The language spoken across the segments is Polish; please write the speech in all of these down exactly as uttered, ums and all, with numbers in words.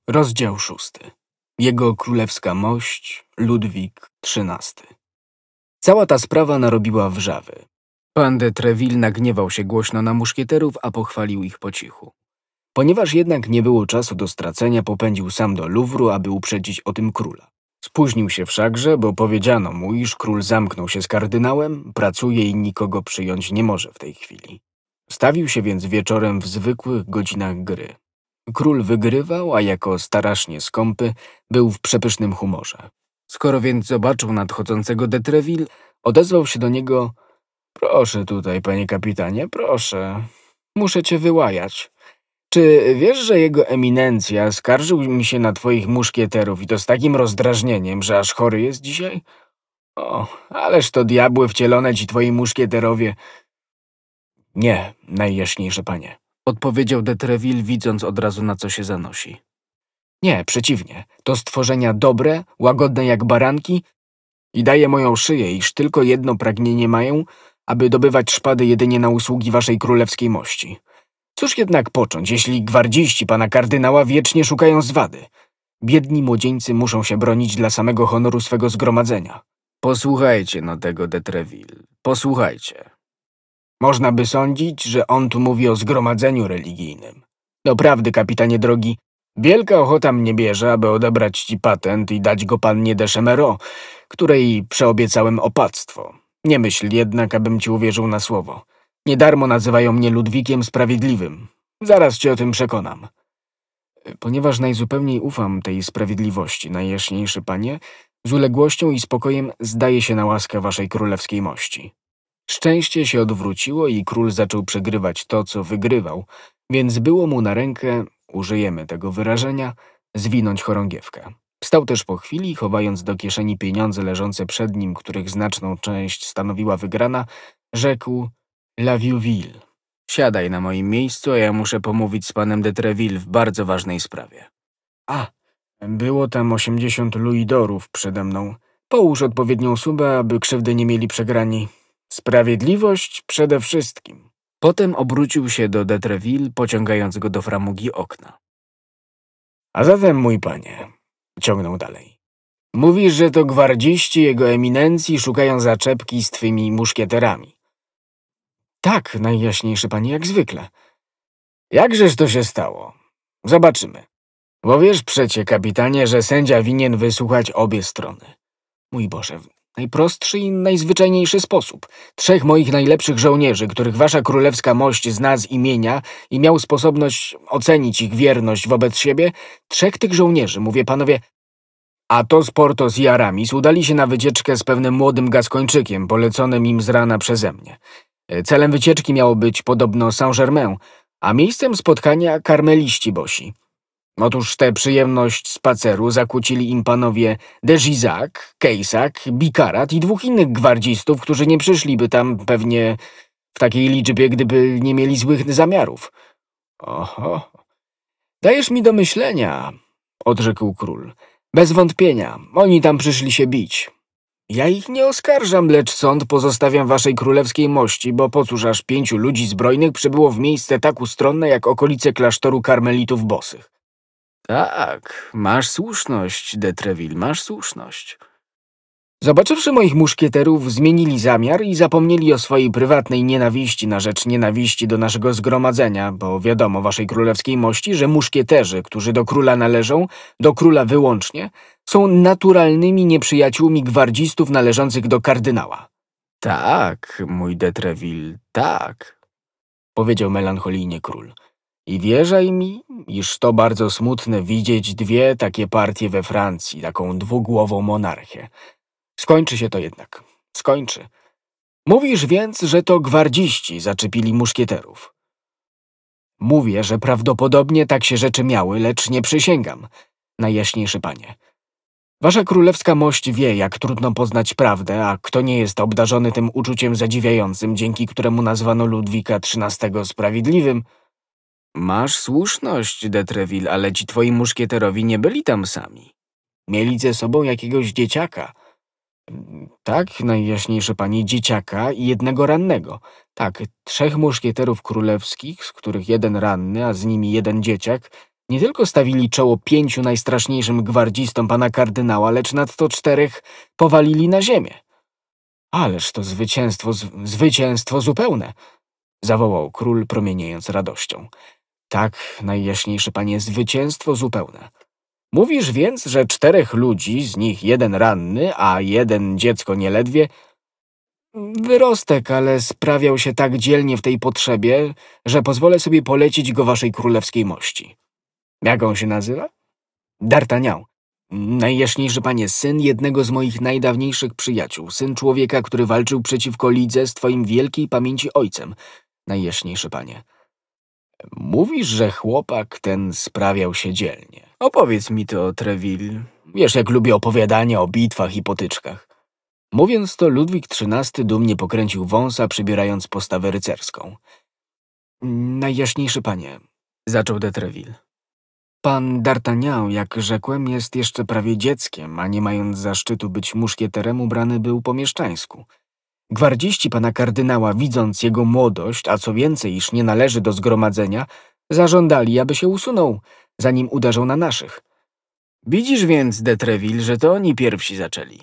Rozdział szósty. Jego królewska mość Ludwik trzynasty. Cała ta sprawa narobiła wrzawy. Pan de Treville nagniewał się głośno na muszkieterów, a pochwalił ich po cichu. Ponieważ jednak nie było czasu do stracenia, popędził sam do Luwru, aby uprzedzić o tym króla. Spóźnił się wszakże, bo powiedziano mu, iż król zamknął się z kardynałem, pracuje i nikogo przyjąć nie może w tej chwili. Stawił się więc wieczorem w zwykłych godzinach gry. Król wygrywał, a jako strasznie skąpy był w przepysznym humorze. Skoro więc zobaczył nadchodzącego de Treville, odezwał się do niego: „Proszę tutaj, panie kapitanie, proszę. Muszę cię wyłajać. Czy wiesz, że jego eminencja skarżył mi się na twoich muszkieterów i to z takim rozdrażnieniem, że aż chory jest dzisiaj? O, ależ to diabły wcielone ci twoi muszkieterowie.” „Nie, najjaśniejsze panie”, odpowiedział de Treville, widząc od razu, na co się zanosi. „Nie, przeciwnie, to stworzenia dobre, łagodne jak baranki i daje moją szyję, iż tylko jedno pragnienie mają, aby dobywać szpady jedynie na usługi waszej królewskiej mości. Cóż jednak począć, jeśli gwardziści pana kardynała wiecznie szukają zwady? Biedni młodzieńcy muszą się bronić dla samego honoru swego zgromadzenia. Posłuchajcie no tego de Treville, posłuchajcie. Można by sądzić, że on tu mówi o zgromadzeniu religijnym. Doprawdy, kapitanie drogi, wielka ochota mnie bierze, aby odebrać ci patent i dać go pannie de Chemerot, której przeobiecałem opactwo. Nie myśl jednak, abym ci uwierzył na słowo. Nie darmo nazywają mnie Ludwikiem Sprawiedliwym. Zaraz cię o tym przekonam. Ponieważ najzupełniej ufam tej sprawiedliwości, najjaśniejszy panie, z uległością i spokojem zdaję się na łaskę waszej królewskiej mości. Szczęście się odwróciło i król zaczął przegrywać to, co wygrywał, więc było mu na rękę, użyjemy tego wyrażenia, zwinąć chorągiewkę. Wstał też po chwili, chowając do kieszeni pieniądze leżące przed nim, których znaczną część stanowiła wygrana, rzekł: „La Vieuville, siadaj na moim miejscu, a ja muszę pomówić z panem de Treville w bardzo ważnej sprawie”. „A, było tam osiemdziesiąt louis d'orów przede mną. Połóż odpowiednią sumę, aby krzywdy nie mieli przegrani. Sprawiedliwość przede wszystkim”. Potem obrócił się do de Treville, pociągając go do framugi okna. „A zatem, mój panie”, ciągnął dalej, „mówisz, że to gwardziści jego eminencji szukają zaczepki z twymi muszkieterami”. „Tak, najjaśniejszy panie, jak zwykle”. „Jakżeż to się stało? Zobaczymy. Bo wiesz przecie, kapitanie, że sędzia winien wysłuchać obie strony”. „Mój Boże, w najprostszy i najzwyczajniejszy sposób. Trzech moich najlepszych żołnierzy, których wasza królewska mość zna z imienia i miał sposobność ocenić ich wierność wobec siebie, trzech tych żołnierzy, mówię panowie, Athos, Porthos i Aramis, udali się na wycieczkę z pewnym młodym Gaskończykiem, poleconym im z rana przeze mnie. Celem wycieczki miało być podobno Saint-Germain, a miejscem spotkania karmeliści bosi. Otóż tę przyjemność spaceru zakłócili im panowie de Gizac, Cayssac, Bicarat i dwóch innych gwardzistów, którzy nie przyszliby tam pewnie w takiej liczbie, gdyby nie mieli złych zamiarów”. „Oho, dajesz mi do myślenia”, odrzekł król. „Bez wątpienia, oni tam przyszli się bić. Ja ich nie oskarżam, lecz sąd pozostawiam waszej królewskiej mości, bo po cóż aż pięciu ludzi zbrojnych przybyło w miejsce tak ustronne jak okolice klasztoru karmelitów bosych”. „Tak, masz słuszność, de Treville, masz słuszność”. „Zobaczywszy moich muszkieterów, zmienili zamiar i zapomnieli o swojej prywatnej nienawiści na rzecz nienawiści do naszego zgromadzenia, bo wiadomo waszej królewskiej mości, że muszkieterzy, którzy do króla należą, do króla wyłącznie, są naturalnymi nieprzyjaciółmi gwardzistów należących do kardynała”. „Tak, mój de Treville, tak”, powiedział melancholijnie król. „I wierzaj mi, iż to bardzo smutne widzieć dwie takie partie we Francji, taką dwugłową monarchię. Skończy się to jednak. Skończy. Mówisz więc, że to gwardziści zaczepili muszkieterów”. „Mówię, że prawdopodobnie tak się rzeczy miały, lecz nie przysięgam, najjaśniejszy panie. Wasza królewska mość wie, jak trudno poznać prawdę, a kto nie jest obdarzony tym uczuciem zadziwiającym, dzięki któremu nazwano Ludwika trzynastego sprawiedliwym”. „Masz słuszność, de Treville, ale ci twoi muszkieterowi nie byli tam sami. Mieli ze sobą jakiegoś dzieciaka”. „Tak, najjaśniejsze panie, dzieciaka i jednego rannego. Tak, trzech muszkieterów królewskich, z których jeden ranny, a z nimi jeden dzieciak, Nie tylko stawili czoło pięciu najstraszniejszym gwardzistom pana kardynała, lecz nadto czterech powalili na ziemię. Ależ to zwycięstwo, z, zwycięstwo zupełne! Zawołał król, promieniejąc radością. Tak, najjaśniejszy panie, zwycięstwo zupełne. Mówisz więc, że czterech ludzi, z nich jeden ranny, a jeden dziecko nieledwie, wyrostek, ale sprawiał się tak dzielnie w tej potrzebie, że pozwolę sobie polecić go waszej królewskiej mości. Jak on się nazywa? D'Artagnan. Najjaśniejszy panie, syn jednego z moich najdawniejszych przyjaciół, syn człowieka, który walczył przeciwko lidze z twoim wielkiej pamięci ojcem. Najjaśniejszy panie. Mówisz, że chłopak ten sprawiał się dzielnie. Opowiedz mi to, Treville. Wiesz, jak lubię opowiadania o bitwach i potyczkach. Mówiąc to, Ludwik trzynasty dumnie pokręcił wąsa, przybierając postawę rycerską. Najjaśniejszy panie, zaczął de Treville. Pan D'Artagnan, jak rzekłem, jest jeszcze prawie dzieckiem, a nie mając zaszczytu być muszkieterem, ubrany był po mieszczańsku. Gwardziści pana kardynała, widząc jego młodość, a co więcej, iż nie należy do zgromadzenia, zażądali, aby się usunął, zanim uderzał na naszych. Widzisz więc, de Treville, że to oni pierwsi zaczęli.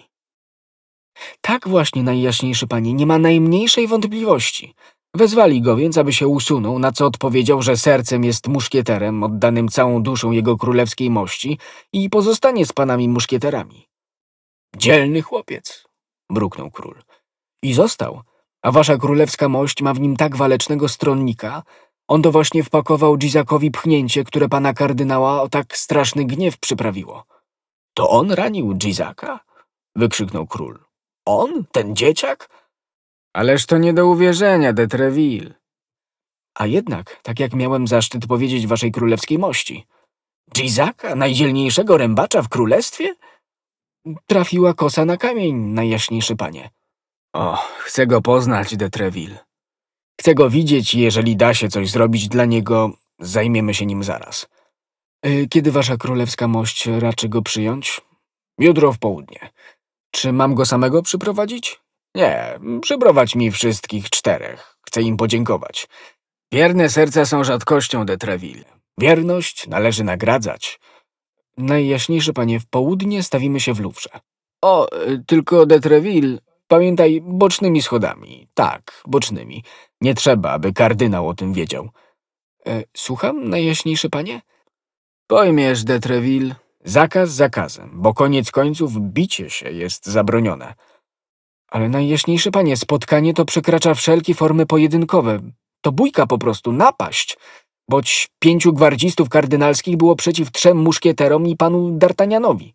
Tak właśnie, najjaśniejszy panie, nie ma najmniejszej wątpliwości. Wezwali go więc, aby się usunął, na co odpowiedział, że sercem jest muszkieterem, oddanym całą duszą jego królewskiej mości i pozostanie z panami muszkieterami. Dzielny chłopiec, mruknął król. I został, a wasza królewska mość ma w nim tak walecznego stronnika, on to właśnie wpakował Gizakowi pchnięcie, które pana kardynała o tak straszny gniew przyprawiło. To on ranił Gizaka? Wykrzyknął król. On? Ten dzieciak? Ależ to nie do uwierzenia, de Treville. A jednak, tak jak miałem zaszczyt powiedzieć waszej królewskiej mości. Gizaka, najdzielniejszego rębacza w królestwie? Trafiła kosa na kamień, najjaśniejszy panie. O, chcę go poznać, de Treville. Chcę go widzieć i jeżeli da się coś zrobić dla niego, zajmiemy się nim zaraz. Kiedy wasza królewska mość raczy go przyjąć? Jutro w południe. Czy mam go samego przyprowadzić? Nie, przyprowadź mi wszystkich czterech. Chcę im podziękować. Wierne serca są rzadkością, de Treville. Wierność należy nagradzać. Najjaśniejszy panie, w południe stawimy się w Luwrze. O, tylko de Treville, pamiętaj, bocznymi schodami. Tak, bocznymi. Nie trzeba, aby kardynał o tym wiedział. E, słucham, najjaśniejszy panie? Pojmiesz, de Treville. Zakaz zakazem, bo koniec końców bicie się jest zabronione. Ale najjaśniejszy panie, spotkanie to przekracza wszelkie formy pojedynkowe. To bójka po prostu, napaść. Boć pięciu gwardzistów kardynalskich było przeciw trzem muszkieterom i panu D'Artagnanowi.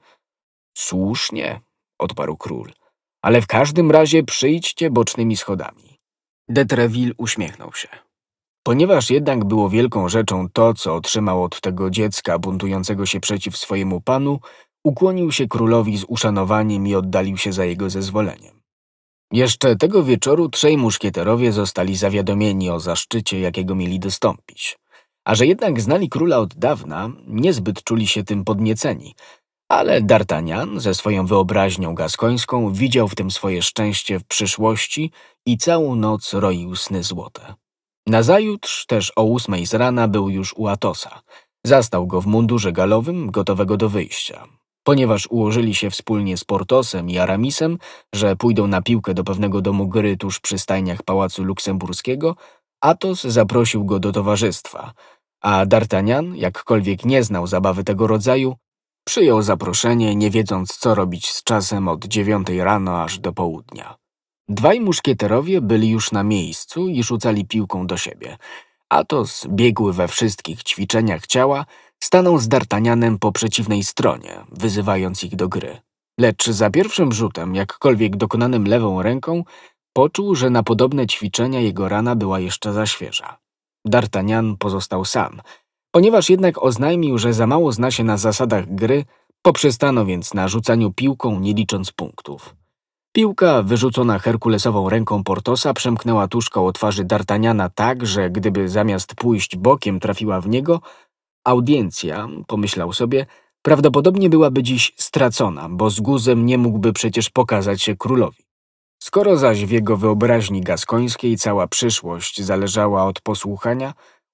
Słusznie, odparł król, ale w każdym razie przyjdźcie bocznymi schodami. De Treville uśmiechnął się. Ponieważ jednak było wielką rzeczą to, co otrzymał od tego dziecka buntującego się przeciw swojemu panu, ukłonił się królowi z uszanowaniem i oddalił się za jego zezwoleniem. Jeszcze tego wieczoru trzej muszkieterowie zostali zawiadomieni o zaszczycie, jakiego mieli dostąpić. A że jednak znali króla od dawna, niezbyt czuli się tym podnieceni, ale D'Artagnan ze swoją wyobraźnią gaskońską widział w tym swoje szczęście w przyszłości i całą noc roił sny złote. Nazajutrz, też o ósmej z rana, był już u Atosa. Zastał go w mundurze galowym, gotowego do wyjścia. Ponieważ ułożyli się wspólnie z Portosem i Aramisem, że pójdą na piłkę do pewnego domu gry tuż przy stajniach Pałacu Luksemburskiego, Athos zaprosił go do towarzystwa, a D'Artagnan, jakkolwiek nie znał zabawy tego rodzaju, przyjął zaproszenie, nie wiedząc, co robić z czasem od dziewiątej rano aż do południa. Dwaj muszkieterowie byli już na miejscu i rzucali piłką do siebie. Athos, biegły we wszystkich ćwiczeniach ciała, stanął z D'Artagnanem po przeciwnej stronie, wyzywając ich do gry. Lecz za pierwszym rzutem, jakkolwiek dokonanym lewą ręką, poczuł, że na podobne ćwiczenia jego rana była jeszcze za świeża. D'Artagnan pozostał sam. Ponieważ jednak oznajmił, że za mało zna się na zasadach gry, poprzestano więc na rzucaniu piłką, nie licząc punktów. Piłka, wyrzucona herkulesową ręką Portosa, przemknęła tuż koło twarzy D'Artagnana tak, że gdyby zamiast pójść bokiem trafiła w niego, audiencja, pomyślał sobie, prawdopodobnie byłaby dziś stracona, bo z guzem nie mógłby przecież pokazać się królowi. Skoro zaś w jego wyobraźni gaskońskiej cała przyszłość zależała od posłuchania,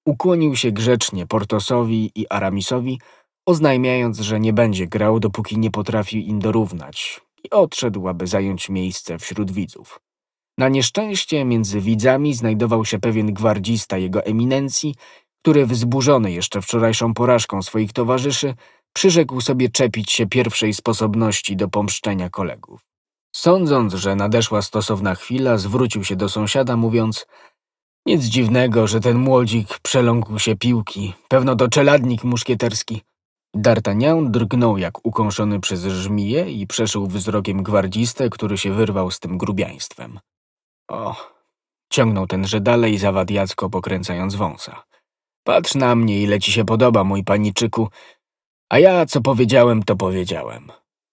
ukłonił się grzecznie Portosowi i Aramisowi, oznajmiając, że nie będzie grał, dopóki nie potrafi im dorównać, i odszedł, aby zająć miejsce wśród widzów. Na nieszczęście między widzami znajdował się pewien gwardzista jego eminencji, który wzburzony jeszcze wczorajszą porażką swoich towarzyszy, przyrzekł sobie czepić się pierwszej sposobności do pomszczenia kolegów. Sądząc, że nadeszła stosowna chwila, zwrócił się do sąsiada, mówiąc: nic dziwnego, że ten młodzik przeląkł się piłki, pewno to czeladnik muszkieterski. D'Artagnan drgnął jak ukąszony przez żmiję i przeszył wzrokiem gwardzistę, który się wyrwał z tym grubiaństwem. O, ciągnął tenże dalej, zawadiacko pokręcając wąsa. Patrz na mnie, ile ci się podoba, mój paniczyku, a ja, co powiedziałem, to powiedziałem.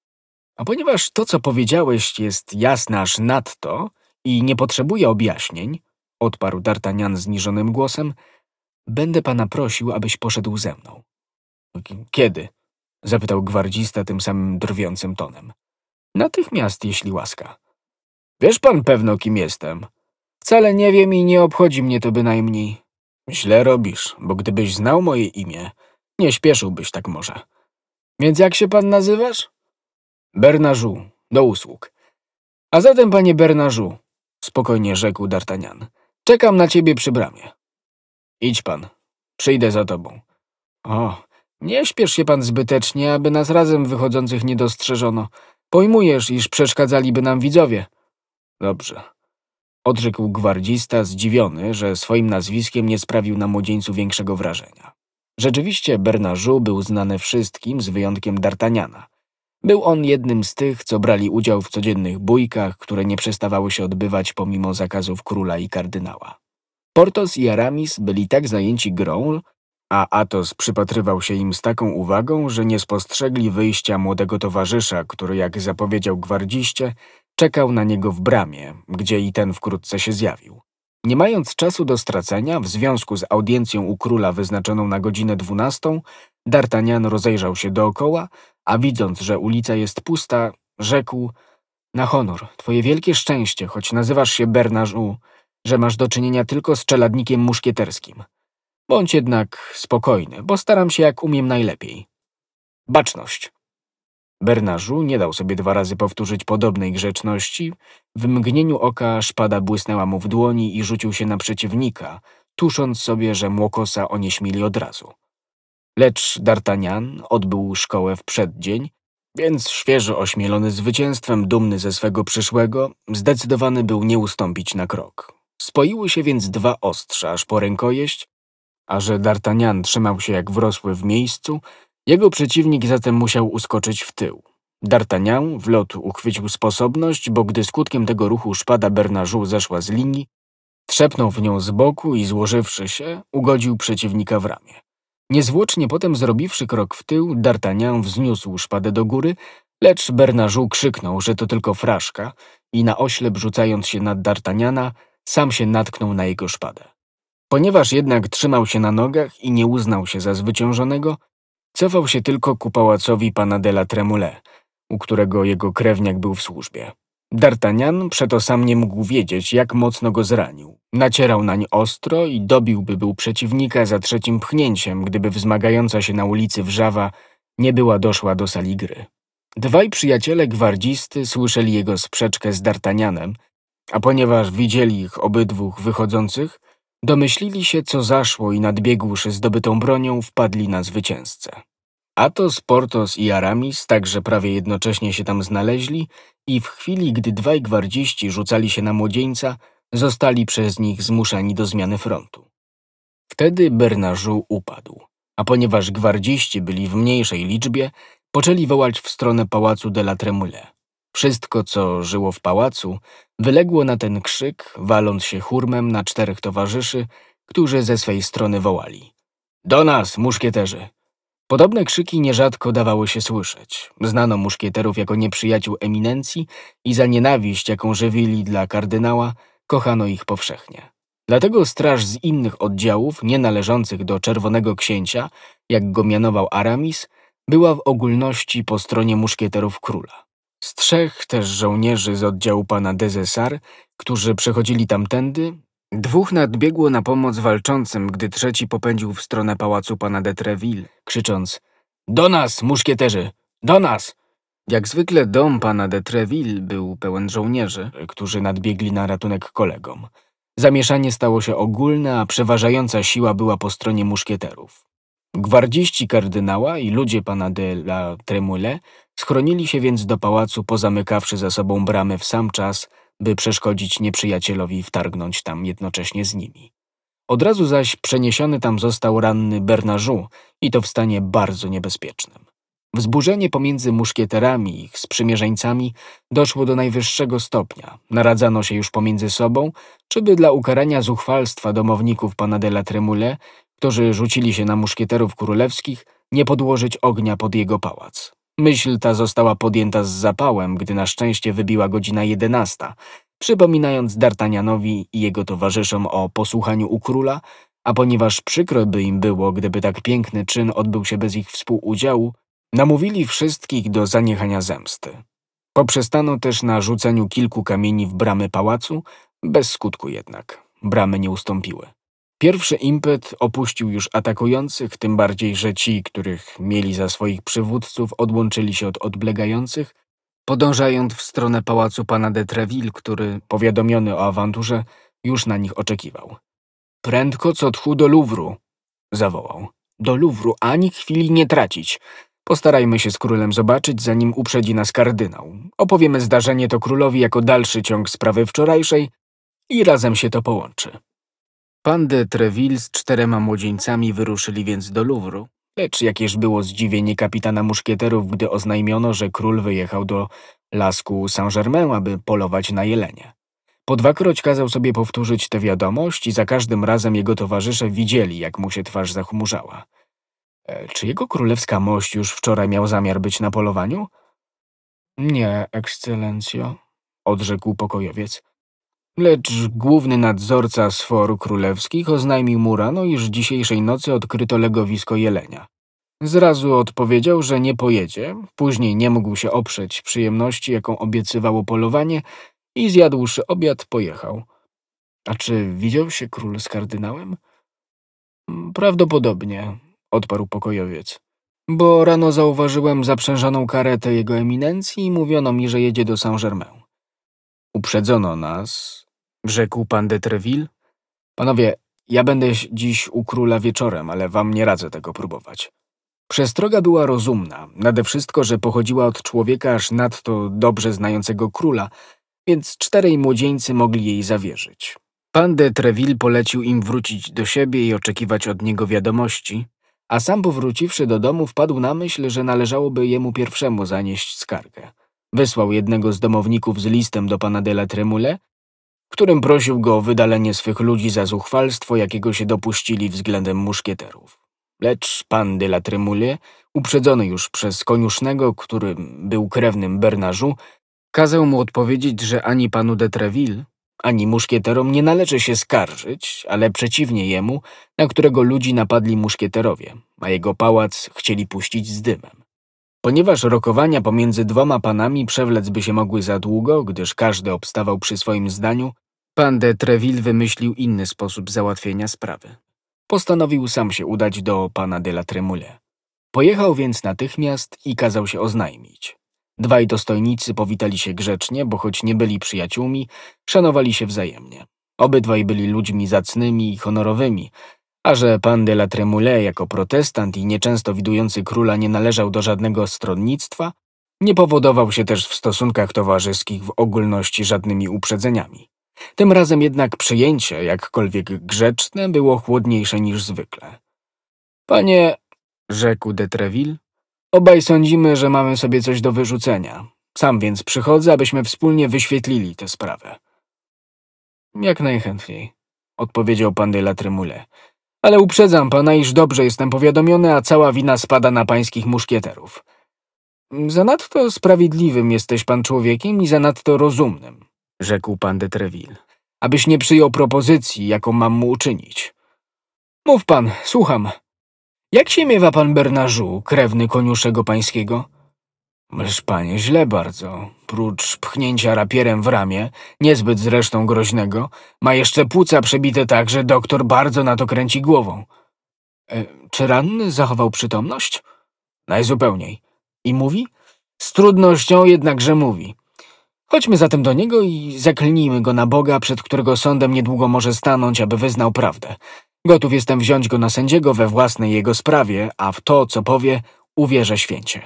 A ponieważ to, co powiedziałeś, jest jasne aż nadto i nie potrzebuje objaśnień, odparł D'Artagnan zniżonym głosem, będę pana prosił, abyś poszedł ze mną. Kiedy? Zapytał gwardzista tym samym drwiącym tonem. Natychmiast, jeśli łaska. Wiesz pan pewno, kim jestem? Wcale nie wiem i nie obchodzi mnie to bynajmniej. Źle robisz, bo gdybyś znał moje imię, nie śpieszyłbyś tak może. Więc jak się pan nazywasz? Bernajoux, do usług. A zatem, panie Bernajoux, spokojnie rzekł D'Artagnan, czekam na ciebie przy bramie. Idź pan, przyjdę za tobą. O, nie śpiesz się pan zbytecznie, aby nas razem wychodzących nie dostrzeżono. Pojmujesz, iż przeszkadzaliby nam widzowie. Dobrze, odrzekł gwardzista, zdziwiony, że swoim nazwiskiem nie sprawił na młodzieńcu większego wrażenia. Rzeczywiście Bernajoux był znany wszystkim z wyjątkiem D'Artagnana. Był on jednym z tych, co brali udział w codziennych bójkach, które nie przestawały się odbywać pomimo zakazów króla i kardynała. Portos i Aramis byli tak zajęci grą, a Athos przypatrywał się im z taką uwagą, że nie spostrzegli wyjścia młodego towarzysza, który, jak zapowiedział gwardziście, czekał na niego w bramie, gdzie i ten wkrótce się zjawił. Nie mając czasu do stracenia, w związku z audiencją u króla wyznaczoną na godzinę dwunastą, D'Artagnan rozejrzał się dookoła, a widząc, że ulica jest pusta, rzekł: na honor, twoje wielkie szczęście, choć nazywasz się Bernajoux, że masz do czynienia tylko z czeladnikiem muszkieterskim. Bądź jednak spokojny, bo staram się jak umiem najlepiej. Baczność! Bernajoux nie dał sobie dwa razy powtórzyć podobnej grzeczności. W mgnieniu oka szpada błysnęła mu w dłoni i rzucił się na przeciwnika, tusząc sobie, że młokosa onieśmieli od razu. Lecz D'Artagnan odbył szkołę w przeddzień, więc świeżo ośmielony zwycięstwem, dumny ze swego przyszłego, zdecydowany był nie ustąpić na krok. Spoiły się więc dwa ostrza aż po rękojeść, a że D'Artagnan trzymał się jak wrosły w miejscu, jego przeciwnik zatem musiał uskoczyć w tył. D'Artagnan w lotu uchwycił sposobność, bo gdy skutkiem tego ruchu szpada Bernajoux zeszła z linii, trzepnął w nią z boku i złożywszy się, ugodził przeciwnika w ramię. Niezwłocznie potem zrobiwszy krok w tył, D'Artagnan wzniósł szpadę do góry, lecz Bernajoux krzyknął, że to tylko fraszka i na oślep rzucając się nad D'Artagnana, sam się natknął na jego szpadę. Ponieważ jednak trzymał się na nogach i nie uznał się za zwyciężonego, cofał się tylko ku pałacowi pana de la Trémoulet, u którego jego krewniak był w służbie. D'Artagnan przeto sam nie mógł wiedzieć, jak mocno go zranił. Nacierał nań ostro i dobiłby był przeciwnika za trzecim pchnięciem, gdyby wzmagająca się na ulicy Wrzawa nie była doszła do sali gry. Dwaj przyjaciele gwardzisty słyszeli jego sprzeczkę z D'Artagnanem, a ponieważ widzieli ich obydwóch wychodzących, domyślili się, co zaszło i nadbiegłszy zdobytą bronią, wpadli na zwycięzcę. Athos, Portos i Aramis także prawie jednocześnie się tam znaleźli i w chwili, gdy dwaj gwardziści rzucali się na młodzieńca, zostali przez nich zmuszeni do zmiany frontu. Wtedy Bernajoux upadł, a ponieważ gwardziści byli w mniejszej liczbie, poczęli wołać w stronę pałacu de la Trémoulet. Wszystko, co żyło w pałacu, wyległo na ten krzyk, waląc się hurmem na czterech towarzyszy, którzy ze swej strony wołali: do nas, muszkieterzy! Podobne krzyki nierzadko dawały się słyszeć. Znano muszkieterów jako nieprzyjaciół eminencji i za nienawiść, jaką żywili dla kardynała, kochano ich powszechnie. Dlatego straż z innych oddziałów, nie należących do Czerwonego Księcia, jak go mianował Aramis, była w ogólności po stronie muszkieterów króla. Z trzech też żołnierzy z oddziału pana Des Essarts, którzy przechodzili tamtędy, Dwóch nadbiegło na pomoc walczącym, gdy trzeci popędził w stronę pałacu pana de Treville, krzycząc: „Do nas, muszkieterzy! Do nas!” Jak zwykle dom pana de Treville był pełen żołnierzy, którzy nadbiegli na ratunek kolegom. Zamieszanie stało się ogólne, a przeważająca siła była po stronie muszkieterów. Gwardziści kardynała i ludzie pana de la Trémoulé schronili się więc do pałacu, pozamykawszy za sobą bramy w sam czas, by przeszkodzić nieprzyjacielowi wtargnąć tam jednocześnie z nimi. Od razu zaś przeniesiony tam został ranny Bernajoux i to w stanie bardzo niebezpiecznym. Wzburzenie pomiędzy muszkieterami i ich sprzymierzeńcami doszło do najwyższego stopnia. Naradzano się już pomiędzy sobą, czy by dla ukarania zuchwalstwa domowników pana de la Trémoulé, którzy rzucili się na muszkieterów królewskich, nie podłożyć ognia pod jego pałac. Myśl ta została podjęta z zapałem, gdy na szczęście wybiła godzina jedenasta, przypominając D'Artagnanowi i jego towarzyszom o posłuchaniu u króla, a ponieważ przykro by im było, gdyby tak piękny czyn odbył się bez ich współudziału, namówili wszystkich do zaniechania zemsty. Poprzestano też na rzuceniu kilku kamieni w bramy pałacu, bez skutku jednak. Bramy nie ustąpiły. Pierwszy impet opuścił już atakujących, tym bardziej, że ci, których mieli za swoich przywódców, odłączyli się od odblegających, podążając w stronę pałacu pana de Treville, który, powiadomiony o awanturze, już na nich oczekiwał. „Prędko co tchu do Luwru”, zawołał. „Do Luwru, ani chwili nie tracić. Postarajmy się z królem zobaczyć, zanim uprzedzi nas kardynał. Opowiemy zdarzenie to królowi jako dalszy ciąg sprawy wczorajszej i razem się to połączy”. Pan de Treville z czterema młodzieńcami wyruszyli więc do Luwru, lecz jakież było zdziwienie kapitana muszkieterów, gdy oznajmiono, że król wyjechał do lasku Saint-Germain, aby polować na jelenie. Po dwakroć kazał sobie powtórzyć tę wiadomość i za każdym razem jego towarzysze widzieli, jak mu się twarz zachmurzała. E, czy jego królewska mość już wczoraj miał zamiar być na polowaniu? Nie, ekscelencjo, odrzekł pokojowiec. Lecz główny nadzorca sfor królewskich oznajmił mu rano, iż dzisiejszej nocy odkryto legowisko jelenia. Zrazu odpowiedział, że nie pojedzie, później nie mógł się oprzeć przyjemności, jaką obiecywało polowanie i zjadłszy obiad, pojechał. A czy widział się król z kardynałem? Prawdopodobnie, odparł pokojowiec, bo rano zauważyłem zaprzężoną karetę jego eminencji i mówiono mi, że jedzie do Saint-Germain. Uprzedzono nas, rzekł pan de Treville. Panowie, ja będę dziś u króla wieczorem, ale wam nie radzę tego próbować. Przestroga była rozumna, nade wszystko, że pochodziła od człowieka aż nadto dobrze znającego króla, więc czterej młodzieńcy mogli jej zawierzyć. Pan de Treville polecił im wrócić do siebie i oczekiwać od niego wiadomości, a sam powróciwszy do domu wpadł na myśl, że należałoby jemu pierwszemu zanieść skargę. Wysłał jednego z domowników z listem do pana de la Trémoulé, którym prosił go o wydalenie swych ludzi za zuchwalstwo, jakiego się dopuścili względem muszkieterów. Lecz pan de la Trémoulé, uprzedzony już przez koniusznego, który był krewnym Bernajoux, kazał mu odpowiedzieć, że ani panu de Treville, ani muszkieterom nie należy się skarżyć, ale przeciwnie jemu, na którego ludzi napadli muszkieterowie, a jego pałac chcieli puścić z dymem. Ponieważ rokowania pomiędzy dwoma panami przewlec by się mogły za długo, gdyż każdy obstawał przy swoim zdaniu, pan de Treville wymyślił inny sposób załatwienia sprawy. Postanowił sam się udać do pana de la Trémoulé. Pojechał więc natychmiast i kazał się oznajmić. Dwaj dostojnicy powitali się grzecznie, bo choć nie byli przyjaciółmi, szanowali się wzajemnie. Obydwaj byli ludźmi zacnymi i honorowymi, a że pan de la Trémoulé jako protestant i nieczęsto widujący króla nie należał do żadnego stronnictwa, nie powodował się też w stosunkach towarzyskich w ogólności żadnymi uprzedzeniami. Tym razem jednak przyjęcie, jakkolwiek grzeczne, było chłodniejsze niż zwykle. Panie, rzekł de Treville, obaj sądzimy, że mamy sobie coś do wyrzucenia. Sam więc przychodzę, abyśmy wspólnie wyświetlili tę sprawę. Jak najchętniej, odpowiedział pan de la Trémoulé. Ale uprzedzam pana, iż dobrze jestem powiadomiony, a cała wina spada na pańskich muszkieterów. Zanadto sprawiedliwym jesteś pan człowiekiem i zanadto rozumnym, rzekł pan de Treville, abyś nie przyjął propozycji, jaką mam mu uczynić. Mów pan, słucham. Jak się miewa pan Bernajoux, krewny koniuszego pańskiego? Myż panie, źle bardzo. Prócz pchnięcia rapierem w ramię, niezbyt zresztą groźnego, ma jeszcze płuca przebite tak, że doktor bardzo na to kręci głową. E, czy ranny zachował przytomność? Najzupełniej. I mówi? Z trudnością jednakże mówi. Chodźmy zatem do niego i zaklnijmy go na Boga, przed którego sądem niedługo może stanąć, aby wyznał prawdę. Gotów jestem wziąć go na sędziego we własnej jego sprawie, a w to, co powie, uwierzę święcie.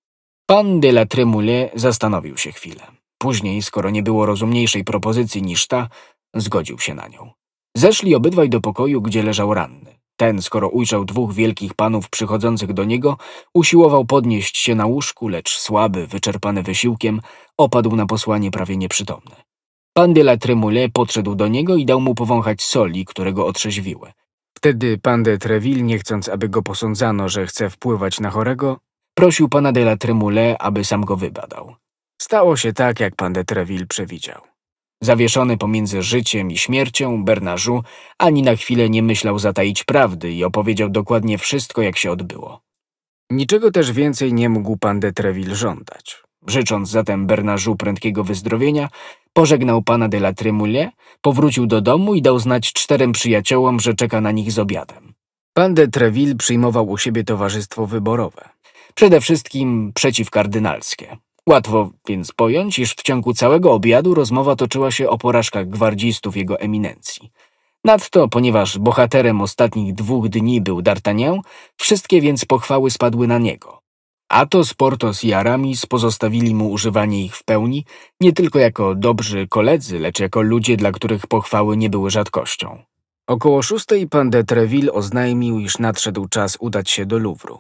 Pan de la Trémoulet zastanowił się chwilę. Później, skoro nie było rozumniejszej propozycji niż ta, zgodził się na nią. Zeszli obydwaj do pokoju, gdzie leżał ranny. Ten, skoro ujrzał dwóch wielkich panów przychodzących do niego, usiłował podnieść się na łóżku, lecz słaby, wyczerpany wysiłkiem, opadł na posłanie prawie nieprzytomny. Pan de la Trémoulet podszedł do niego i dał mu powąchać soli, które go otrzeźwiły. Wtedy pan de Tréville, nie chcąc, aby go posądzano, że chce wpływać na chorego, prosił pana de la Trémoulet, aby sam go wybadał. Stało się tak, jak pan de Tréville przewidział. Zawieszony pomiędzy życiem i śmiercią, Bernajoux ani na chwilę nie myślał zataić prawdy i opowiedział dokładnie wszystko, jak się odbyło. Niczego też więcej nie mógł pan de Tréville żądać. Życząc zatem Bernajoux prędkiego wyzdrowienia, pożegnał pana de la Trémoulet, powrócił do domu i dał znać czterem przyjaciołom, że czeka na nich z obiadem. Pan de Tréville przyjmował u siebie towarzystwo wyborowe. Przede wszystkim przeciwkardynalskie. Łatwo więc pojąć, iż w ciągu całego obiadu rozmowa toczyła się o porażkach gwardzistów jego eminencji. Nadto, ponieważ bohaterem ostatnich dwóch dni był D'Artagnan, wszystkie więc pochwały spadły na niego. Athos, Porthos i Aramis pozostawili mu używanie ich w pełni, nie tylko jako dobrzy koledzy, lecz jako ludzie, dla których pochwały nie były rzadkością. Około szóstej pan de Tréville oznajmił, iż nadszedł czas udać się do Louvru.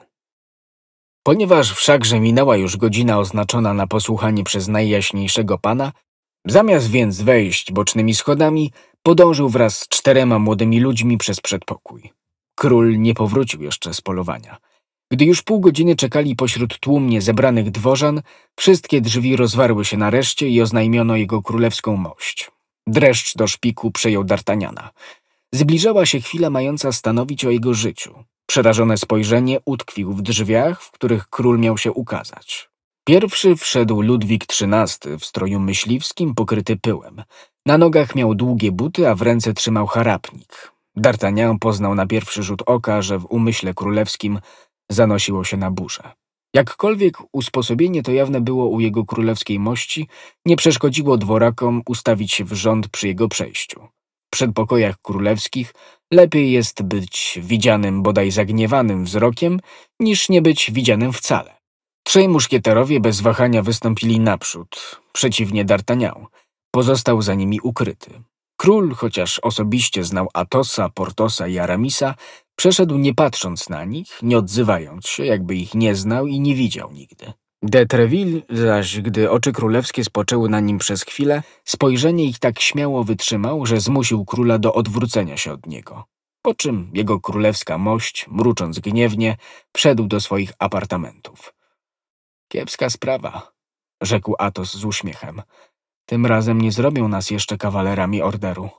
Ponieważ wszakże minęła już godzina oznaczona na posłuchanie przez najjaśniejszego pana, zamiast więc wejść bocznymi schodami, podążył wraz z czterema młodymi ludźmi przez przedpokój. Król nie powrócił jeszcze z polowania. Gdy już pół godziny czekali pośród tłumnie zebranych dworzan, wszystkie drzwi rozwarły się nareszcie i oznajmiono jego królewską mość. Dreszcz do szpiku przejął D'Artagnana. Zbliżała się chwila mająca stanowić o jego życiu. Przerażone spojrzenie utkwił w drzwiach, w których król miał się ukazać. Pierwszy wszedł Ludwik trzynasty w stroju myśliwskim pokryty pyłem. Na nogach miał długie buty, a w ręce trzymał charapnik. D'Artagnan poznał na pierwszy rzut oka, że w umyśle królewskim zanosiło się na burzę. Jakkolwiek usposobienie to jawne było u jego królewskiej mości, nie przeszkodziło dworakom ustawić się w rząd przy jego przejściu. W przedpokojach królewskich lepiej jest być widzianym bodaj zagniewanym wzrokiem, niż nie być widzianym wcale. Trzej muszkieterowie bez wahania wystąpili naprzód, przeciwnie D'Artagnan. Pozostał za nimi ukryty. Król, chociaż osobiście znał Athosa, Portosa i Aramisa, przeszedł nie patrząc na nich, nie odzywając się, jakby ich nie znał i nie widział nigdy. De Tréville zaś, gdy oczy królewskie spoczęły na nim przez chwilę, spojrzenie ich tak śmiało wytrzymał, że zmusił króla do odwrócenia się od niego. Po czym jego królewska mość, mrucząc gniewnie, wszedł do swoich apartamentów. Kiepska sprawa, rzekł Athos z uśmiechem. Tym razem nie zrobią nas jeszcze kawalerami orderu.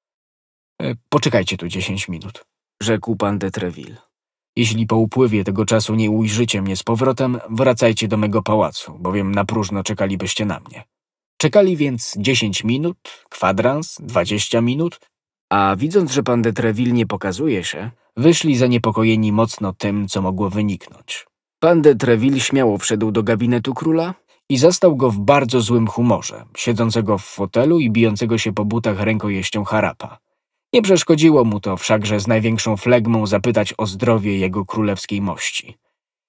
E, poczekajcie tu dziesięć minut, rzekł pan de Tréville. Jeśli po upływie tego czasu nie ujrzycie mnie z powrotem, wracajcie do mego pałacu, bowiem na próżno czekalibyście na mnie. Czekali więc dziesięć minut, kwadrans, dwadzieścia minut, a widząc, że pan de Tréville nie pokazuje się, wyszli zaniepokojeni mocno tym, co mogło wyniknąć. Pan de Tréville śmiało wszedł do gabinetu króla i zastał go w bardzo złym humorze, siedzącego w fotelu i bijącego się po butach rękojeścią harapa. Nie przeszkodziło mu to wszakże z największą flegmą zapytać o zdrowie jego królewskiej mości.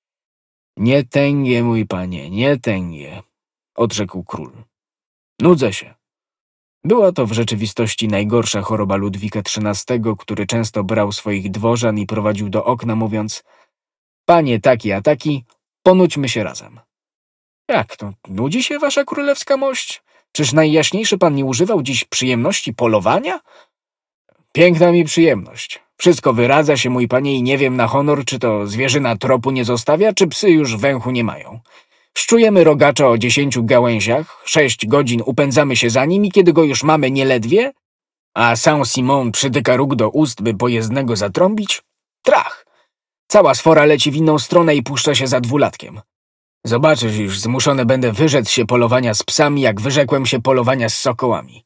Nie tęgie, mój panie, nie tęgie, odrzekł król. Nudzę się. Była to w rzeczywistości najgorsza choroba Ludwika trzynastego, który często brał swoich dworzan i prowadził do okna, mówiąc: panie taki a taki, ponudźmy się razem. Jak to, nudzi się wasza królewska mość? Czyż najjaśniejszy pan nie używał dziś przyjemności polowania? Piękna mi przyjemność. Wszystko wyradza się, mój panie, i nie wiem na honor, czy to zwierzyna tropu nie zostawia, czy psy już węchu nie mają. Szczujemy rogacza o dziesięciu gałęziach, sześć godzin upędzamy się za nim i kiedy go już mamy nieledwie, a Saint-Simon przytyka róg do ust, by pojezdnego zatrąbić, trach! Cała sfora leci w inną stronę i puszcza się za dwulatkiem. Zobaczysz, iż zmuszony będę wyrzec się polowania z psami, jak wyrzekłem się polowania z sokołami.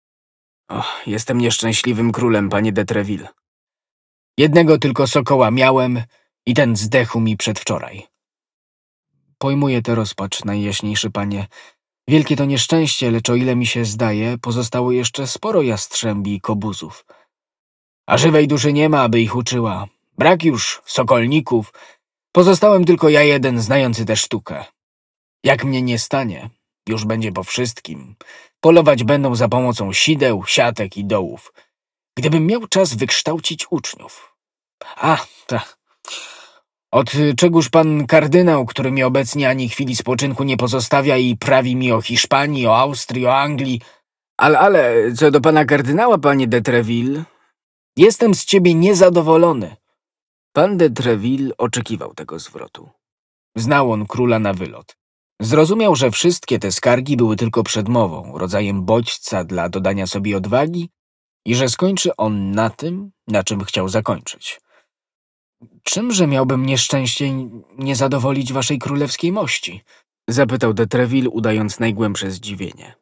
Och, jestem nieszczęśliwym królem, panie de Treville. Jednego tylko sokoła miałem i ten zdechł mi przedwczoraj. Pojmuję tę rozpacz, najjaśniejszy panie. Wielkie to nieszczęście, lecz o ile mi się zdaje, pozostało jeszcze sporo jastrzębi i kobuzów. A żywej duszy nie ma, aby ich uczyła. Brak już sokolników. Pozostałem tylko ja jeden, znający tę sztukę. Jak mnie nie stanie, już będzie po wszystkim. Polować będą za pomocą sideł, siatek i dołów. Gdybym miał czas wykształcić uczniów. A, tak. Od czegóż pan kardynał, który mi obecnie ani chwili spoczynku nie pozostawia i prawi mi o Hiszpanii, o Austrii, o Anglii. Ale, ale, co do pana kardynała, panie de Treville, jestem z ciebie niezadowolony. Pan de Treville oczekiwał tego zwrotu. Znał on króla na wylot. Zrozumiał, że wszystkie te skargi były tylko przedmową, rodzajem bodźca dla dodania sobie odwagi i że skończy on na tym, na czym chciał zakończyć. Czymże miałbym nieszczęście nie zadowolić waszej królewskiej mości? Zapytał de Treville, udając najgłębsze zdziwienie.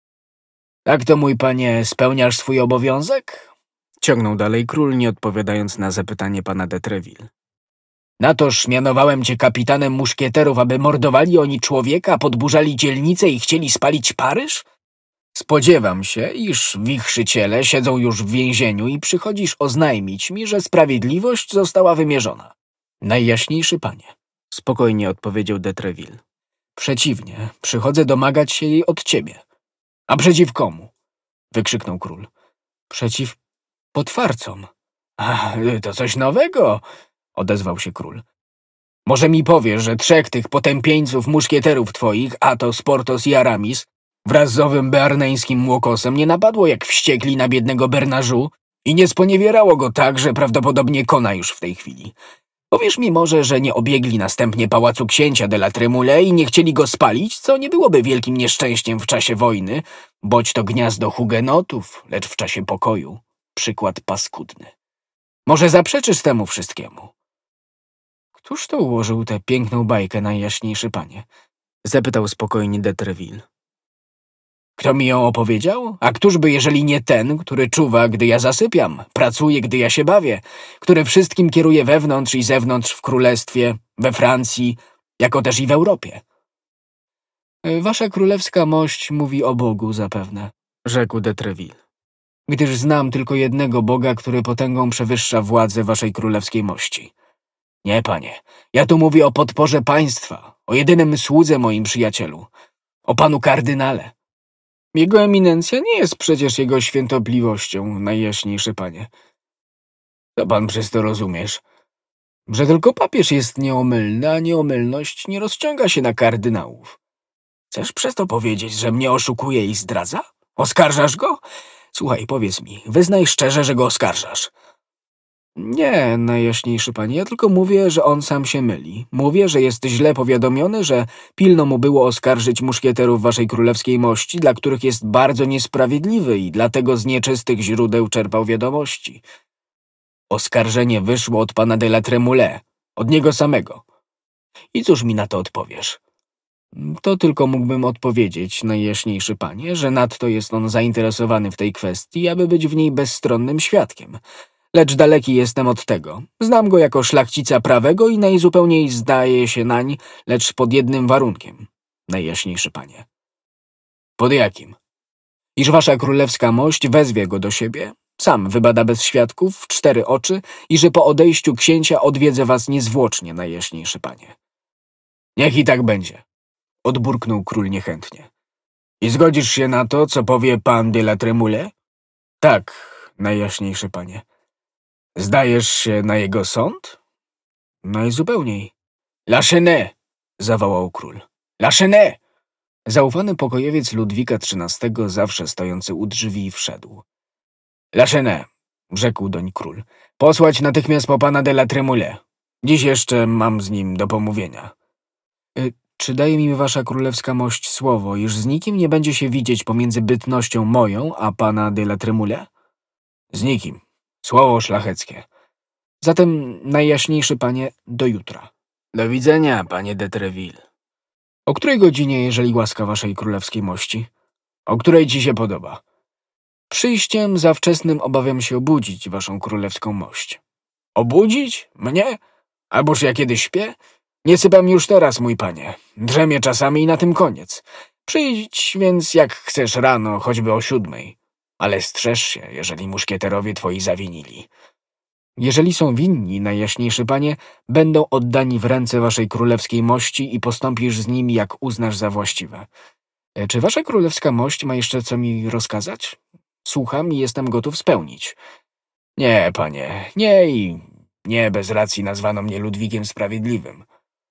Tak to, mój panie, spełniasz swój obowiązek? Ciągnął dalej król, nie odpowiadając na zapytanie pana de Treville. Na toż mianowałem cię kapitanem muszkieterów, aby mordowali oni człowieka, podburzali dzielnice i chcieli spalić Paryż? Spodziewam się, iż wichrzyciele siedzą już w więzieniu i przychodzisz oznajmić mi, że sprawiedliwość została wymierzona. Najjaśniejszy panie, spokojnie odpowiedział de Treville. Przeciwnie, przychodzę domagać się jej od ciebie. A przeciw komu? Wykrzyknął król. Przeciw potwarcom. A, to coś nowego, odezwał się król. Może mi powiesz, że trzech tych potępieńców muszkieterów twoich, Athos, Porthos i Aramis, wraz z owym bearneńskim młokosem nie napadło jak wściekli na biednego Bernajoux i nie sponiewierało go tak, że prawdopodobnie kona już w tej chwili. Powiesz mi może, że nie obiegli następnie pałacu księcia de la Trémoulée i nie chcieli go spalić, co nie byłoby wielkim nieszczęściem w czasie wojny, boć to gniazdo hugenotów, lecz w czasie pokoju przykład paskudny. Może zaprzeczysz temu wszystkiemu? Któż to ułożył tę piękną bajkę, najjaśniejszy panie? Zapytał spokojnie de Treville. Kto mi ją opowiedział? A któż by, jeżeli nie ten, który czuwa, gdy ja zasypiam, pracuje, gdy ja się bawię, który wszystkim kieruje wewnątrz i zewnątrz w królestwie, we Francji, jako też i w Europie? Wasza królewska mość mówi o Bogu zapewne, rzekł de Treville. Gdyż znam tylko jednego Boga, który potęgą przewyższa władzę waszej królewskiej mości. Nie, panie, ja tu mówię o podporze państwa, o jedynym słudze moim przyjacielu, o panu kardynale. Jego eminencja nie jest przecież jego świętobliwością, najjaśniejszy panie. Co pan przez to rozumiesz? Że tylko papież jest nieomylny, a nieomylność nie rozciąga się na kardynałów. Chcesz przez to powiedzieć, że mnie oszukuje i zdradza? Oskarżasz go? Słuchaj, powiedz mi, wyznaj szczerze, że go oskarżasz. Nie, najjaśniejszy panie, ja tylko mówię, że on sam się myli. Mówię, że jest źle powiadomiony, że pilno mu było oskarżyć muszkieterów waszej królewskiej mości, dla których jest bardzo niesprawiedliwy i dlatego z nieczystych źródeł czerpał wiadomości. Oskarżenie wyszło od pana de la Trémoulée, od niego samego. I cóż mi na to odpowiesz? To tylko mógłbym odpowiedzieć, najjaśniejszy panie, że nadto jest on zainteresowany w tej kwestii, aby być w niej bezstronnym świadkiem. Lecz daleki jestem od tego. Znam go jako szlachcica prawego i najzupełniej zdaje się nań, lecz pod jednym warunkiem, najjaśniejszy panie. Pod jakim? Iż wasza królewska mość wezwie go do siebie, sam wybada bez świadków, w cztery oczy i że po odejściu księcia odwiedzę was niezwłocznie, najjaśniejszy panie. Niech i tak będzie, odburknął król niechętnie. I zgodzisz się na to, co powie pan de la Trémoulée? Tak, najjaśniejszy panie. Zdajesz się na jego sąd? Najzupełniej. Lachenay! Zawołał król. Lachenay! Zaufany pokojowiec Ludwika trzynastego, zawsze stojący u drzwi, wszedł. Lachenay, rzekł doń król, posłać natychmiast po pana de la Trémoulée. Dziś jeszcze mam z nim do pomówienia. Y, czy daje mi wasza królewska mość słowo, iż z nikim nie będzie się widzieć pomiędzy bytnością moją a pana de la Trémoulée? Z nikim. Słowo szlacheckie. Zatem, najjaśniejszy panie, do jutra. Do widzenia, panie de Treville. O której godzinie, jeżeli łaska waszej królewskiej mości? O której ci się podoba? Przyjściem za wczesnym obawiam się obudzić waszą królewską mość. Obudzić? Mnie? Alboż ja kiedyś śpię? Nie sypam już teraz, mój panie. Drzemię czasami i na tym koniec. Przyjdź więc jak chcesz rano, choćby o siódmej. Ale strzeż się, jeżeli muszkieterowie twoi zawinili. Jeżeli są winni, najjaśniejszy panie, będą oddani w ręce waszej królewskiej mości i postąpisz z nimi, jak uznasz za właściwe. E, Czy wasza królewska mość ma jeszcze co mi rozkazać? Słucham i jestem gotów spełnić. Nie, panie, nie i nie bez racji nazwano mnie Ludwikiem Sprawiedliwym.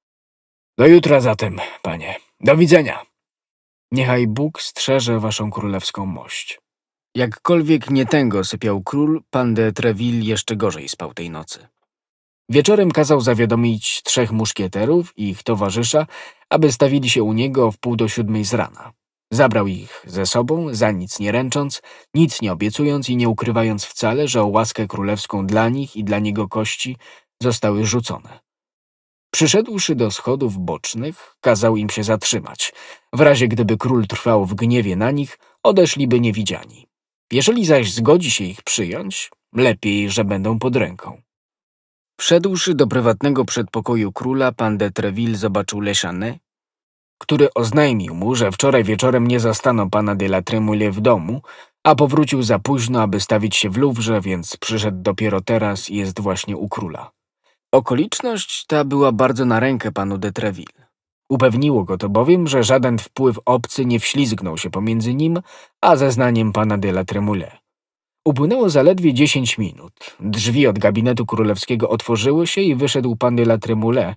Do jutra zatem, panie. Do widzenia. Niechaj Bóg strzeże waszą królewską mość. Jakkolwiek nietęgo sypiał król, pan de Treville jeszcze gorzej spał tej nocy. Wieczorem kazał zawiadomić trzech muszkieterów i ich towarzysza, aby stawili się u niego w pół do siódmej z rana. Zabrał ich ze sobą, za nic nie ręcząc, nic nie obiecując i nie ukrywając wcale, że o łaskę królewską dla nich i dla niego kości zostały rzucone. Przyszedłszy do schodów bocznych, kazał im się zatrzymać. W razie gdyby król trwał w gniewie na nich, odeszliby niewidziani. Jeżeli zaś zgodzi się ich przyjąć, lepiej, że będą pod ręką. Wszedłszy do prywatnego przedpokoju króla, pan de Treville zobaczył Le Chanet, który oznajmił mu, że wczoraj wieczorem nie zastano pana de la Trémouille w domu, a powrócił za późno, aby stawić się w Louvre, więc przyszedł dopiero teraz i jest właśnie u króla. Okoliczność ta była bardzo na rękę panu de Treville. Upewniło go to bowiem, że żaden wpływ obcy nie wślizgnął się pomiędzy nim a zeznaniem pana de la Trémouille. Upłynęło zaledwie dziesięć minut. Drzwi od gabinetu królewskiego otworzyły się i wyszedł pan de la Trémouille,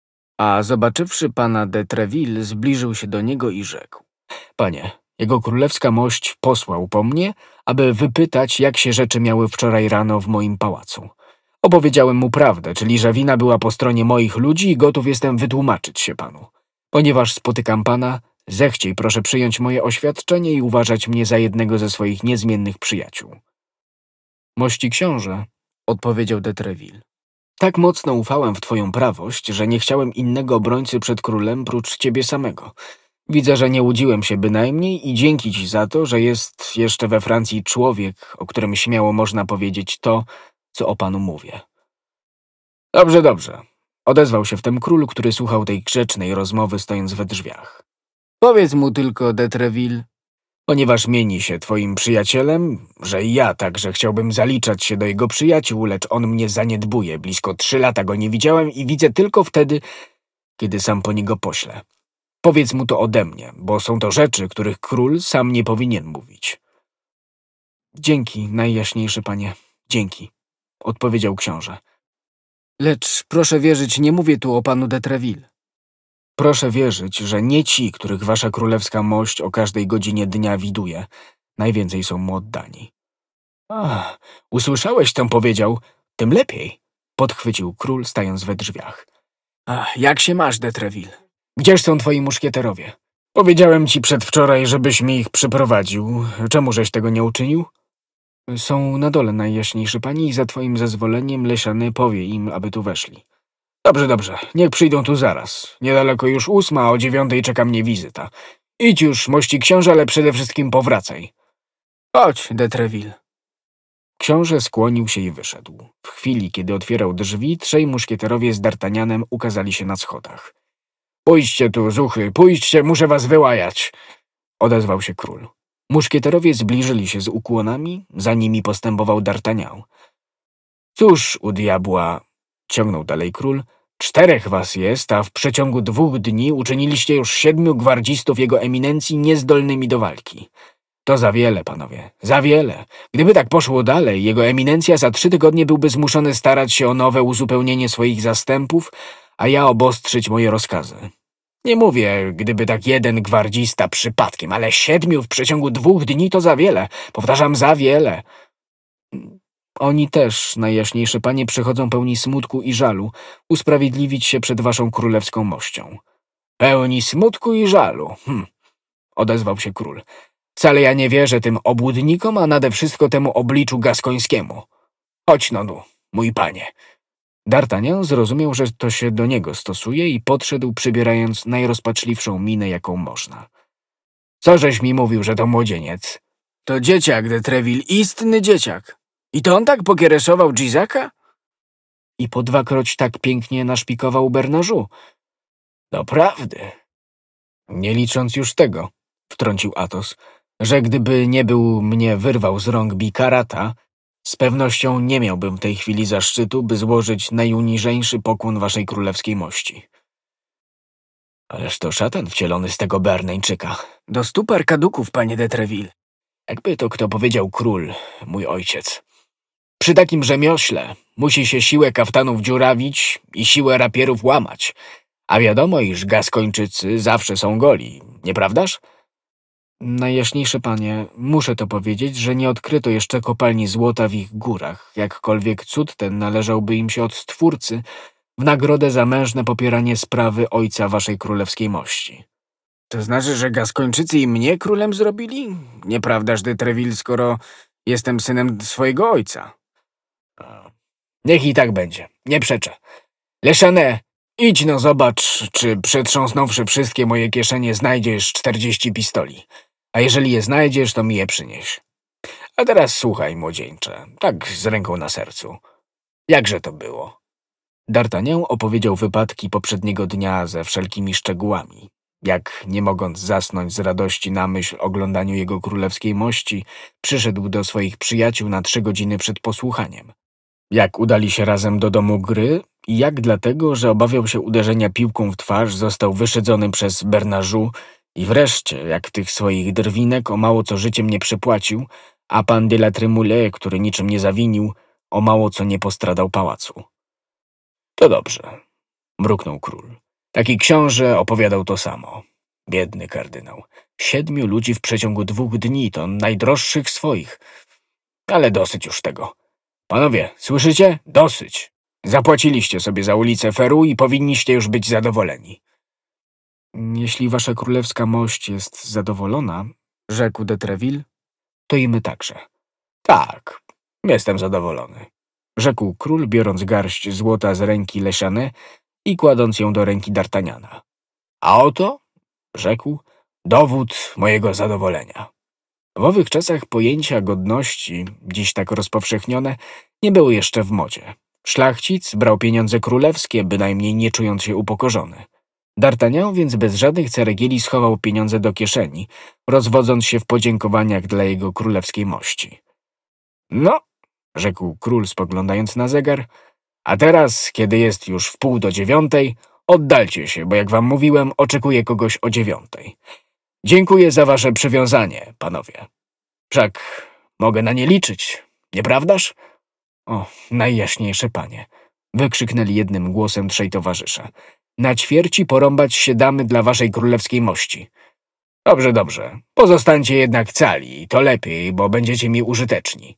a zobaczywszy pana de Treville, zbliżył się do niego i rzekł: Panie, jego królewska mość posłał po mnie, aby wypytać, jak się rzeczy miały wczoraj rano w moim pałacu. Opowiedziałem mu prawdę, czyli że wina była po stronie moich ludzi i gotów jestem wytłumaczyć się panu. Ponieważ spotykam pana, zechciej proszę przyjąć moje oświadczenie i uważać mnie za jednego ze swoich niezmiennych przyjaciół. Mości książę, odpowiedział de Treville, tak mocno ufałem w twoją prawość, że nie chciałem innego obrońcy przed królem prócz ciebie samego. Widzę, że nie łudziłem się bynajmniej i dzięki ci za to, że jest jeszcze we Francji człowiek, o którym śmiało można powiedzieć to, co o panu mówię. Dobrze, dobrze. Odezwał się wtem król, który słuchał tej grzecznej rozmowy, stojąc we drzwiach. Powiedz mu tylko, de Treville, ponieważ mieni się twoim przyjacielem, że i ja także chciałbym zaliczać się do jego przyjaciół, lecz on mnie zaniedbuje. Blisko trzy lata go nie widziałem i widzę tylko wtedy, kiedy sam po niego poślę. Powiedz mu to ode mnie, bo są to rzeczy, których król sam nie powinien mówić. Dzięki, najjaśniejszy panie, dzięki, odpowiedział książę. Lecz proszę wierzyć, nie mówię tu o panu de Treville. Proszę wierzyć, że nie ci, których wasza królewska mość o każdej godzinie dnia widuje, najwięcej są mu oddani. Ach, usłyszałeś, co powiedział? Tym lepiej, podchwycił król, stając we drzwiach. Ach, jak się masz, de Treville? Gdzież są twoi muszkieterowie? Powiedziałem ci przedwczoraj, żebyś mi ich przyprowadził. Czemu żeś tego nie uczynił? Są na dole, najjaśniejszy pani, i za twoim zezwoleniem Le Chanet powie im, aby tu weszli. Dobrze, dobrze, niech przyjdą tu zaraz. Niedaleko już ósma, a o dziewiątej czeka mnie wizyta. Idź już, mości książę, ale przede wszystkim powracaj. Chodź, de Treville. Książę skłonił się i wyszedł. W chwili, kiedy otwierał drzwi, trzej muszkieterowie z D'Artagnanem ukazali się na schodach. Pójdźcie tu, zuchy, pójdźcie, muszę was wyłajać, odezwał się król. Muszkieterowie zbliżyli się z ukłonami, za nimi postępował D'Artagnan. Cóż, u diabła, ciągnął dalej król, czterech was jest, a w przeciągu dwóch dni uczyniliście już siedmiu gwardzistów jego eminencji niezdolnymi do walki. To za wiele, panowie, za wiele. Gdyby tak poszło dalej, jego eminencja za trzy tygodnie byłby zmuszony starać się o nowe uzupełnienie swoich zastępów, a ja obostrzyć moje rozkazy. Nie mówię, gdyby tak jeden gwardzista przypadkiem, ale siedmiu w przeciągu dwóch dni to za wiele. Powtarzam, za wiele. Oni też, najjaśniejsze panie, przychodzą pełni smutku i żalu, usprawiedliwić się przed waszą królewską mością. Pełni smutku i żalu, hm, odezwał się król. Wcale ja nie wierzę tym obłudnikom, a nade wszystko temu obliczu gaskońskiemu. Chodź no, mój panie. D'Artagnan zrozumiał, że to się do niego stosuje i podszedł, przybierając najrozpaczliwszą minę, jaką można. Co żeś mi mówił, że to młodzieniec? To dzieciak de Treville, istny dzieciak. I to on tak pokiereszował Gisaka? I po dwakroć tak pięknie naszpikował Bernażu. Doprawdy. Nie licząc już tego, wtrącił Athos, że gdyby nie był mnie wyrwał z rąk Bikarata, z pewnością nie miałbym w tej chwili zaszczytu, by złożyć najuniżejszy pokłon waszej królewskiej mości. Ależ to szatan wcielony z tego Bearneńczyka. Do stu par kaduków, panie de Treville. Jakby to kto powiedział król, mój ojciec. Przy takim rzemiośle musi się siłę kaftanów dziurawić i siłę rapierów łamać, a wiadomo, iż Gaskończycy zawsze są goli, nieprawdaż? Najjaśniejszy panie, muszę to powiedzieć, że nie odkryto jeszcze kopalni złota w ich górach, jakkolwiek cud ten należałby im się od Stwórcy w nagrodę za mężne popieranie sprawy ojca waszej królewskiej mości. To znaczy, że Gaskończycy i mnie królem zrobili? Nieprawdaż, de Treville, skoro jestem synem swojego ojca. Niech i tak będzie, nie przeczę. Le Chanet, idź no zobacz, czy przetrząsnąwszy wszystkie moje kieszenie znajdziesz czterdzieści pistoli. A jeżeli je znajdziesz, to mi je przynieś. A teraz słuchaj, młodzieńcze, tak z ręką na sercu. Jakże to było? D'Artagnan opowiedział wypadki poprzedniego dnia ze wszelkimi szczegółami. Jak, nie mogąc zasnąć z radości na myśl oglądaniu jego królewskiej mości, przyszedł do swoich przyjaciół na trzy godziny przed posłuchaniem. Jak udali się razem do domu gry i jak dlatego, że obawiał się uderzenia piłką w twarz, został wyszydzony przez Bernażu i wreszcie, jak tych swoich drwinek o mało co życiem nie przypłacił, a pan de la Trémoulet, który niczym nie zawinił, o mało co nie postradał pałacu. To dobrze, mruknął król. Taki książę opowiadał to samo. Biedny kardynał. Siedmiu ludzi w przeciągu dwóch dni, to najdroższych swoich. Ale dosyć już tego. Panowie, słyszycie? Dosyć. Zapłaciliście sobie za ulicę Feru i powinniście już być zadowoleni. Jeśli wasza królewska mość jest zadowolona, rzekł de Treville, to i my także. Tak, jestem zadowolony, rzekł król, biorąc garść złota z ręki Le Chanet i kładąc ją do ręki D'Artagnana. A oto, rzekł, dowód mojego zadowolenia. W owych czasach pojęcia godności, dziś tak rozpowszechnione, nie były jeszcze w modzie. Szlachcic brał pieniądze królewskie, bynajmniej nie czując się upokorzony. D'Artagnan więc bez żadnych ceregieli schował pieniądze do kieszeni, rozwodząc się w podziękowaniach dla jego królewskiej mości. No, rzekł król, spoglądając na zegar, a teraz, kiedy jest już w pół do dziewiątej, oddalcie się, bo jak wam mówiłem, oczekuję kogoś o dziewiątej. Dziękuję za wasze przywiązanie, panowie. Wszak mogę na nie liczyć, nieprawdaż? O, najjaśniejsze panie, wykrzyknęli jednym głosem trzej towarzysze. Na ćwierci porąbać się damy dla waszej królewskiej mości. Dobrze, dobrze. Pozostańcie jednak cali, to lepiej, bo będziecie mi użyteczni.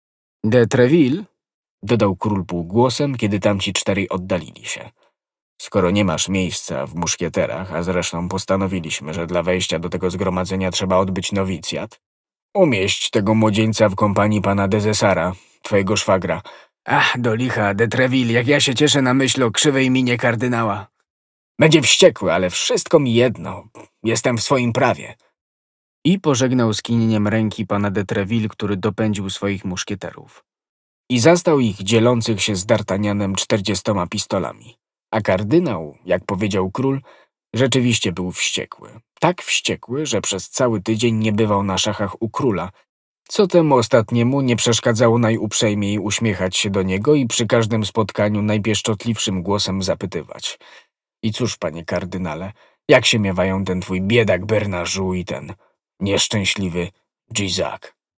De Treville, dodał król półgłosem, kiedy tamci czterej oddalili się. Skoro nie masz miejsca w muszkieterach, a zresztą postanowiliśmy, że dla wejścia do tego zgromadzenia trzeba odbyć nowicjat, umieść tego młodzieńca w kompanii pana Desessara, twojego szwagra. Ach, do licha, de Treville, jak ja się cieszę na myśl o krzywej minie kardynała. Będzie wściekły, ale wszystko mi jedno. Jestem w swoim prawie. I pożegnał skinieniem ręki pana de Treville, który dopędził swoich muszkieterów. I zastał ich dzielących się z D'Artagnanem czterdziestoma pistolami. A kardynał, jak powiedział król, rzeczywiście był wściekły. Tak wściekły, że przez cały tydzień nie bywał na szachach u króla, co temu ostatniemu nie przeszkadzało najuprzejmiej uśmiechać się do niego i przy każdym spotkaniu najpieszczotliwszym głosem zapytywać. I cóż, panie kardynale, jak się miewają ten twój biedak Bernażu i ten nieszczęśliwy Gisac?